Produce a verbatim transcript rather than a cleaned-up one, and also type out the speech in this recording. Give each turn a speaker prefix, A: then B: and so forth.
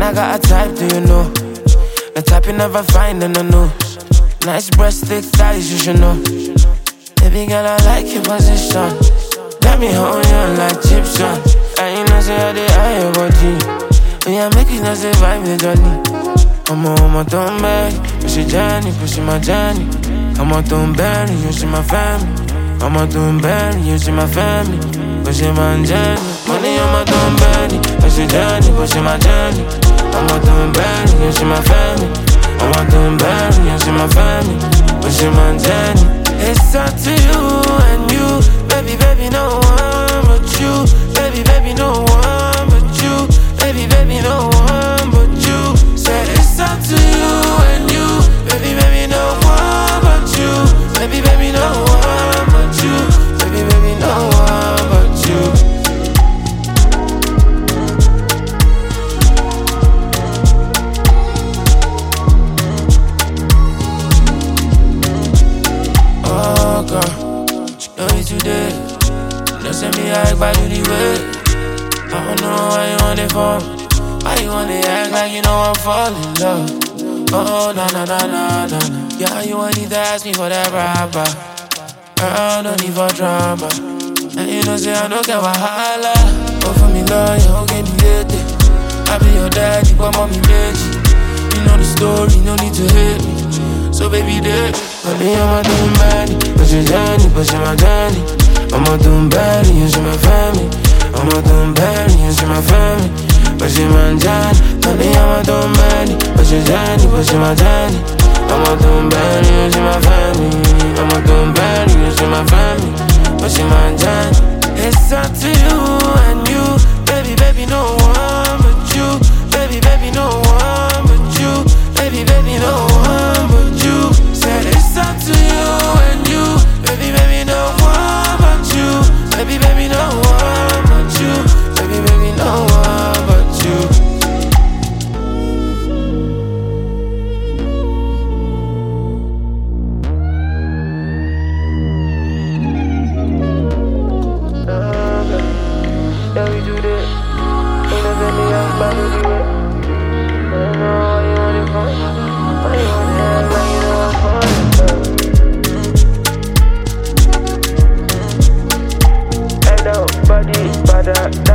A: I got a type, do you know? The type you never find in the news. Nice breast, thick thighs, you should know. Baby girl, I like your position. Got me holding on like Egyptian. And you know, say I did eye your body. When you make it, not say vibe the jolly. I'm a woman, don't beg. Push your journey, push my journey. I'm a don't bury, you see my family. I'm a don't bury, you see my family. Push my journey. Money, I'm a don't bury. Push your journey, push my journey. I'm a don't bury, you see my family. I'm a don't bury, you see my family. Push my journey. It's up to you and you. Baby, baby, no one but you. Baby, baby, no one but you. Baby, baby, no one but you. Said it's up to you and you. Baby, baby, no one but you. Baby, baby, no one but you. Baby, baby, no one but you. Oh God, you know it today. Don't send me act by the way. I don't know why you want it for. Why you wanna act like you know I'm falling in love? Oh, na na na na na na. Yeah, you want need to ask me for that rapper. Girl, no need for drama. And you know say I don't care wahala. Oh, for me love, you don't get me late. I be your daddy, but mommy made you. You know the story, no need to hate me. So baby, there. Honey, I'm a doing bad. Push your journey, push my journey. I'm a doing bad, you see my family. I'm a doing bad, you see my family. Push my journey. Honey, I'm a doing bad. Push your journey, push my journey. I'm a doing bad, you see my family. I'm a doing bad, you see my family. Push my journey. It's up to you and you. Baby, baby, no one but you. Baby, baby, no one but you. Baby, baby, no one but you. Said it's up to you and you. Baby, baby, no one but you. Baby, baby, no one but you. Baby, baby, no one but you. Yeah, we do this. Ain't no any else but we do it. I don't know why you want it for. Why you want it like you know I'm falling. Hey, no, body, bada.